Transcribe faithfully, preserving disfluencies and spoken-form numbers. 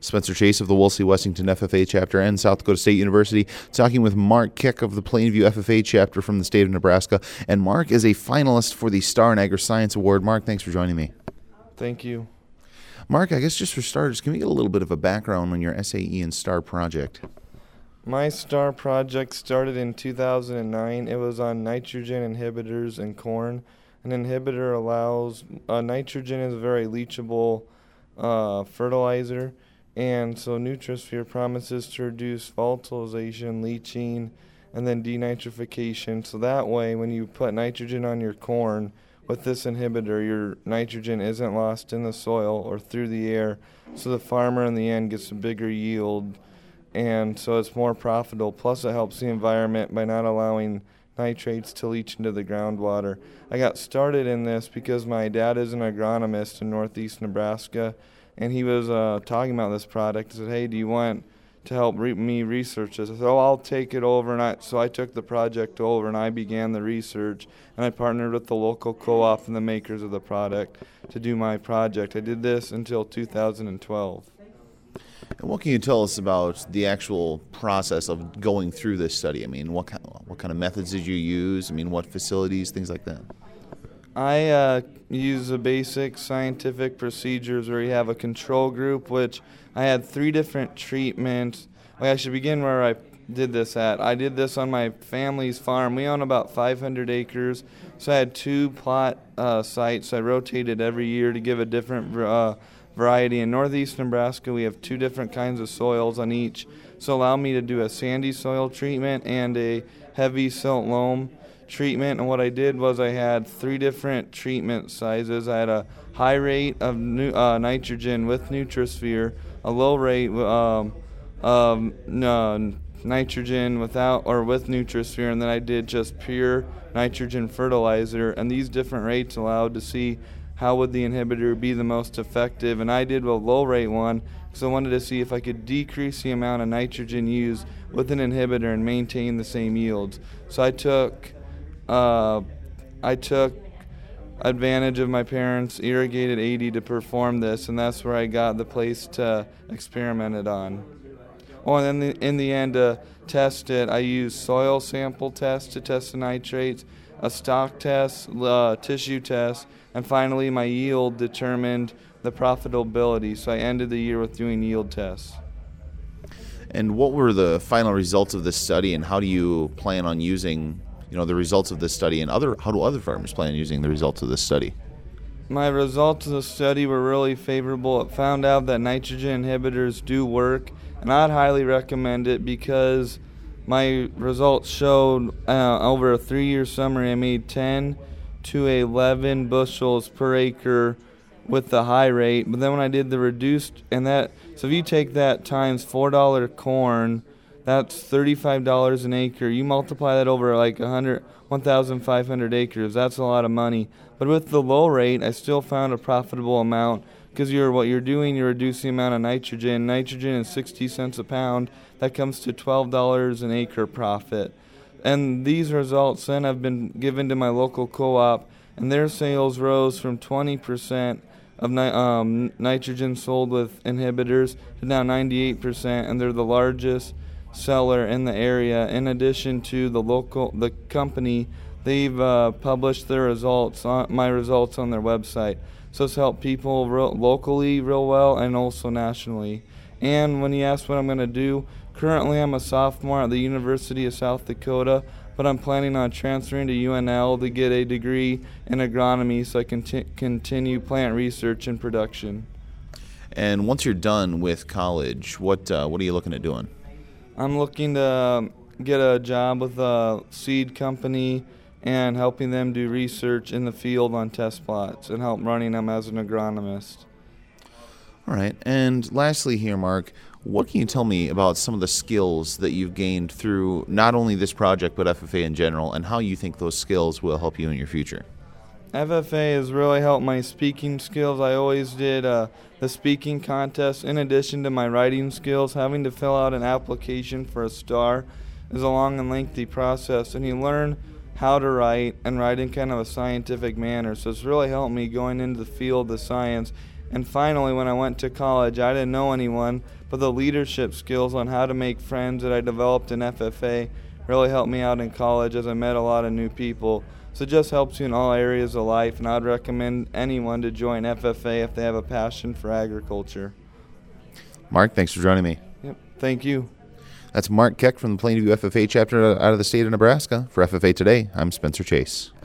Spencer Chase of the Wolsey Wessington F F A chapter and South Dakota State University, talking with Mark Kick of the Plainview F F A chapter from the state of Nebraska. And Mark is a finalist for the Star in Agri-Science Award. Mark, thanks for joining me. Thank you. Mark, I guess just for starters, can we get a little bit of a background on your S A E and STAR project? My STAR project started in two thousand nine. It was on nitrogen inhibitors in corn. An inhibitor allows, uh, nitrogen is a very leachable uh, fertilizer, and so Nutrisphere promises to reduce volatilization, leaching, and then denitrification. So that way, when you put nitrogen on your corn with this inhibitor, your nitrogen isn't lost in the soil or through the air, so the farmer in the end gets a bigger yield, and so it's more profitable. Plus, it helps the environment by not allowing nitrates to leach into the groundwater. I got started in this because my dad is an agronomist in northeast Nebraska, and he was uh, talking about this product. I said, hey, do you want to help re- me research this? I said, oh, I'll take it over. And I, so I took the project over, and I began the research, and I partnered with the local co-op and the makers of the product to do my project. I did this until two thousand twelve. And what can you tell us about the actual process of going through this study? I mean, what kind, what kind of methods did you use? I mean, what facilities, things like that? I uh, use the basic scientific procedures where you have a control group, which I had three different treatments. Well, I should begin where I did this at. I did this on my family's farm. We own about five hundred acres, so I had two plot uh, sites. I rotated every year to give a different uh, variety. In northeast Nebraska, we have two different kinds of soils on each, so allow me to do a sandy soil treatment and a heavy silt loam treatment. And what I did was I had three different treatment sizes. I had a high rate of nu- uh, nitrogen with Nutrisphere, a low rate um, of uh, nitrogen without or with Nutrisphere, and then I did just pure nitrogen fertilizer. And these different rates allowed to see how would the inhibitor be the most effective. And I did a low rate one because I wanted to see if I could decrease the amount of nitrogen used with an inhibitor and maintain the same yields. So I took uh, I took advantage of my parents' irrigated eighty to perform this, and that's where I got the place to experiment it on. Oh, and then the, in the end, to test it, I used soil sample tests to test the nitrates, a stock test, uh, tissue test, and finally my yield determined the profitability. So I ended the year with doing yield tests. And what were the final results of this study, and how do you plan on using, you know, the results of this study, and other how do other farmers plan on using the results of this study? My results of the study were really favorable. It found out that nitrogen inhibitors do work, and I'd highly recommend it because my results showed uh, over a three-year summary I made ten to eleven bushels per acre with the high rate. But then when I did the reduced, and that, so if you take that times four dollars corn, that's thirty-five dollars an acre. You multiply that over like one hundred, one thousand five hundred acres. That's a lot of money. But with the low rate, I still found a profitable amount because you're what you're doing, you're reducing the amount of nitrogen. Nitrogen is sixty cents a pound. That comes to twelve dollars an acre profit. And these results then have been given to my local co-op, and their sales rose from twenty percent of ni- um, nitrogen sold with inhibitors to now ninety-eight percent, and they're the largest seller in the area. In addition to the local, the company, they've uh, published their results, on, my results on their website. So it's helped people real, locally real well and also nationally. And when you ask what I'm going to do, currently I'm a sophomore at the University of South Dakota, but I'm planning on transferring to U N L to get a degree in agronomy so I can t- continue plant research and production. And once you're done with college, what uh, what are you looking at doing? I'm looking to get a job with a seed company and helping them do research in the field on test plots and help running them as an agronomist. All right. And lastly here, Mark, what can you tell me about some of the skills that you've gained through not only this project but F F A in general, and how you think those skills will help you in your future? F F A has really helped my speaking skills. I always did uh, the speaking contest. In addition to my writing skills, having to fill out an application for a STAR is a long and lengthy process, and you learn how to write and write in kind of a scientific manner. So it's really helped me going into the field of science And finally, when I went to college, I didn't know anyone, but the leadership skills on how to make friends that I developed in F F A really helped me out in college as I met a lot of new people. So it just helps you in all areas of life, and I'd recommend anyone to join F F A if they have a passion for agriculture. Mark, thanks for joining me. Yep, thank you. That's Mark Keck from the Plainview F F A chapter out of the state of Nebraska. For F F A Today, I'm Spencer Chase.